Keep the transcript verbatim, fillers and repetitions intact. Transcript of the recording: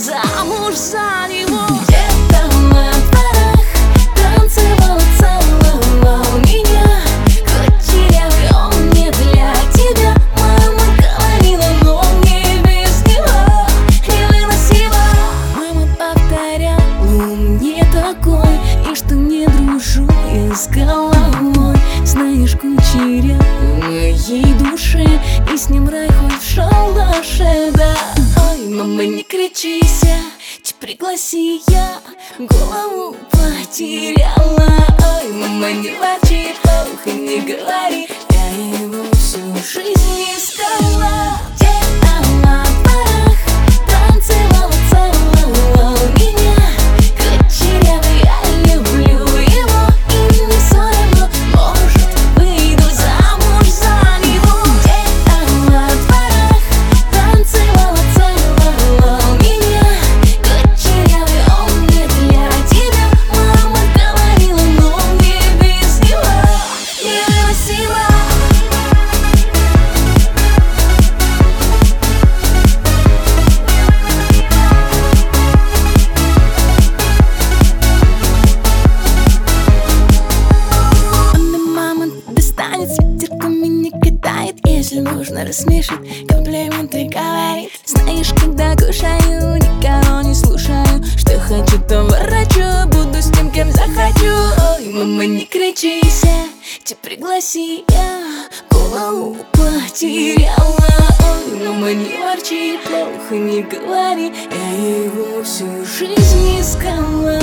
замуж за него. Где-то на дворах танцевал, целовал меня. Кучерявый он не для тебя. Мама говорила, но мне без него невыносимо. Мама повторяла мне такой, и что не дружу я с головой. Знаешь, кучерявый в моей душе, и с ним рай хоть в шалаше, да. Ой, мама, не кричися, te пригласи, я голову потеряла. Ой, мама, не ворчи, плохо не говори, я его всю жизнь искала. Где-то на дворах танцевал, целовал меня. Кучерявый, я люблю его, и мне все равно, может, выйду замуж за него. Где-то на дворах танцевал, целовал меня. Кучерявый он не для тебя. Мама говорила, но мне без него невыносимо. Достанет, с ветерками не катает, если нужно рассмешит, комплименты говорит. Знаешь, когда кушаю, никого не слушаю, что хочу, то ворочу, буду с тем, кем захочу. Ой, мама, не кричися, te пригласи, я голову потеряла. Ой, мама, не ворчи, плохо не говори, я его всю жизнь искала.